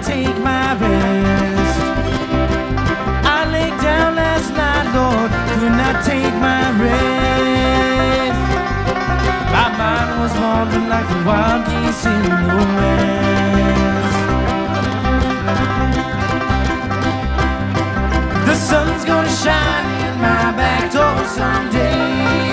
take my rest. I lay down last night, Lord, could not take my rest. My mind was wandering like the wild geese in the west.